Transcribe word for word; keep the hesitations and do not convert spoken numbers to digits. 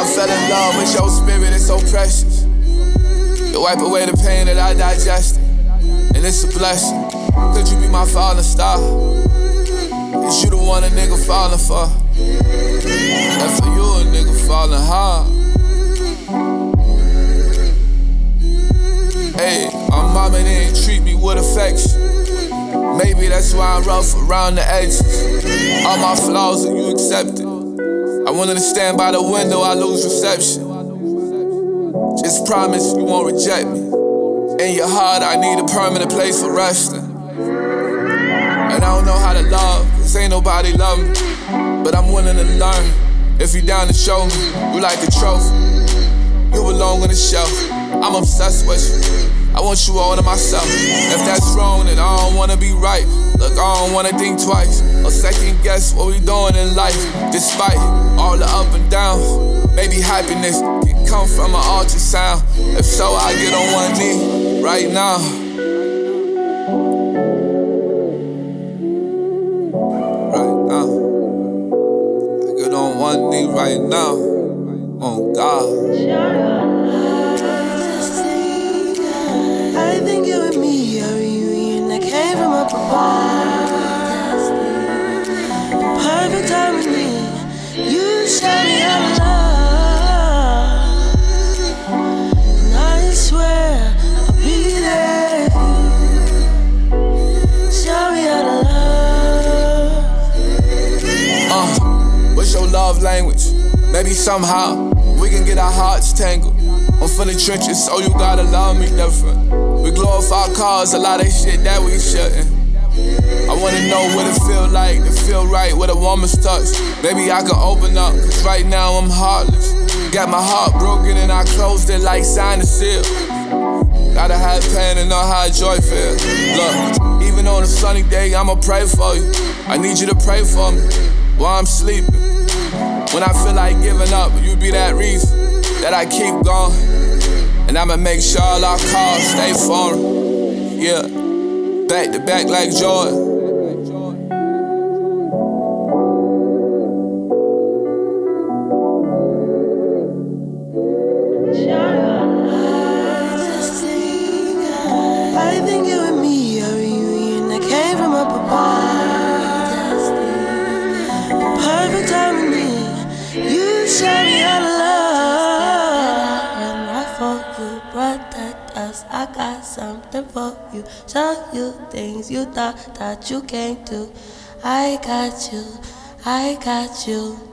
I fell in love with your spirit, it's so precious. You wipe away the pain that I digested, and it's a blessing. Could you be my falling star? Is you the one a nigga falling for? And for you a nigga falling hard. Hey, my mama didn't treat me with affection. Maybe that's why I'm rough around the edges. All my flaws and you accept it. I wanted to stand by the window, I lose reception. Just promise you won't reject me. In your heart, I need a permanent place for resting. And I don't know how to love, cause ain't nobody love me. But I'm willing to learn. If you down to show me, you like a trophy. You belong on the shelf. I'm obsessed with you. I want you all to myself. If that's wrong, then I don't wanna be right. Look, I don't wanna think twice or second guess what we doing in life. Despite all the up and downs, maybe happiness can come from an ultrasound. If so, I get on one knee right now. Right now. I get on one knee right now. Oh God. I think you and me are a reunion that came from up above. Perfect time with me. You showed me how to love, and I swear I'll be there. Show me how to love. Uh, what's your love language? Maybe somehow we can get our hearts tangled. I'm full of trenches, so you gotta love me different. We glorify cars, a lot of shit that we shouldn't. I wanna know what it feel like to feel right with a woman's touch. Maybe I can open up, cause right now I'm heartless. Got my heart broken and I closed it like sign and seal. Gotta have pain and know how joy feels. Look, even on a sunny day, I'ma pray for you. I need you to pray for me while I'm sleeping. When I feel like giving up, you be that reason that I keep going. And I'ma make sure all our cars stay foreign. Yeah, back to back like Jordan. I think you and me are a reunion that came from up above. Perfect time with me. You showed me how to love. And I for you, protect us. I got something for you. Show you things you thought that you can't do. I got you, I got you.